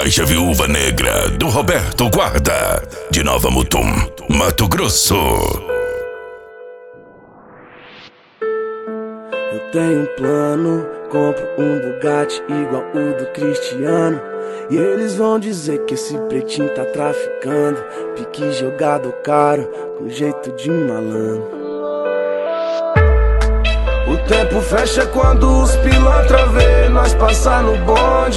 Caixa Viúva Negra, do Roberto Guarda, de Nova Mutum, Mato Grosso. Eu tenho um plano, compro um Bugatti igual o do Cristiano. E eles vão dizer que esse pretinho tá traficando, pique jogado caro, com jeito de malandro. O tempo fecha quando os pilantra vê nós passar no bonde.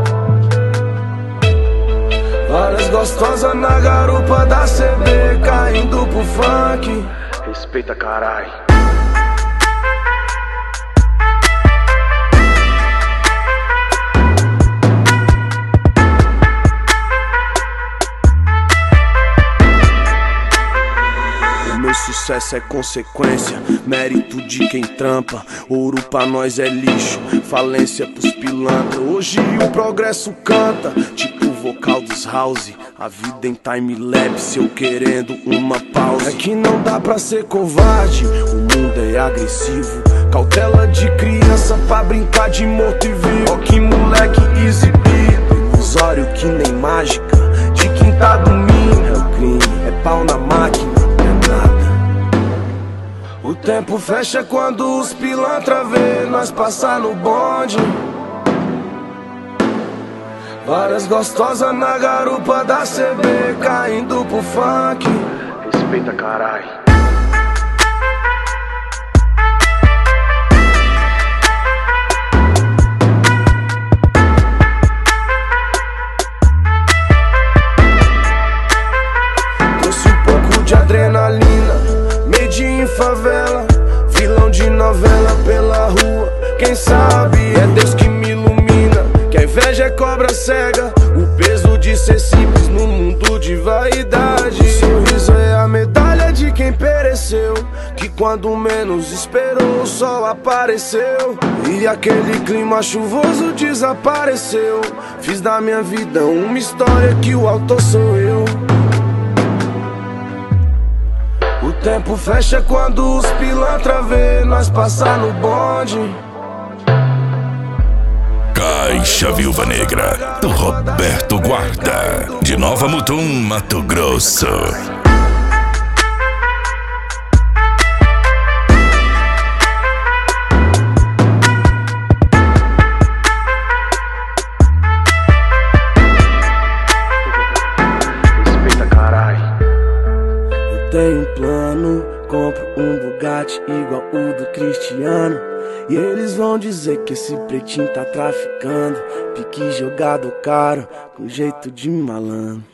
Várias gostosas na garupa da CB, caindo pro funk. Respeita, carai. Meu sucesso é consequência, mérito de quem trampa. Ouro pra nós é lixo, falência pros pilantra. Hoje o progresso canta, tipo o vocal dos house. A vida em time-lapse, eu querendo uma pausa. É que não dá pra ser covarde, o mundo é agressivo. Cautela de criança pra brincar de morto e vivo. Ó que moleque exibido, ilusório que nem mágica. De quem tá dormindo é o crime, é pau na máquina. O tempo fecha quando os pilantra vê nós passar no bonde. Várias gostosas na garupa da CB, caindo pro funk. Respeita, carai. Trouxe um pouco de adrenalina, medinho em favela, vilão de novela pela rua. Quem sabe é Deus que me ilumina, que a inveja é cobra cega, o peso de ser simples no mundo de vaidade. O sorriso é a medalha de quem pereceu, que quando menos esperou o sol apareceu. E aquele clima chuvoso desapareceu. Fiz da minha vida uma história que o autor sou eu. O tempo fecha quando os pilantra vê nós passar no bonde. Caixa Viúva Negra, do Roberto Guarda, de Nova Mutum, Mato Grosso. Respeita, carai. Eu tenho um plano, compro um Bugatti igual o do Cristiano. E eles vão dizer que esse pretinho tá traficando, pique jogado caro, com jeito de malandro.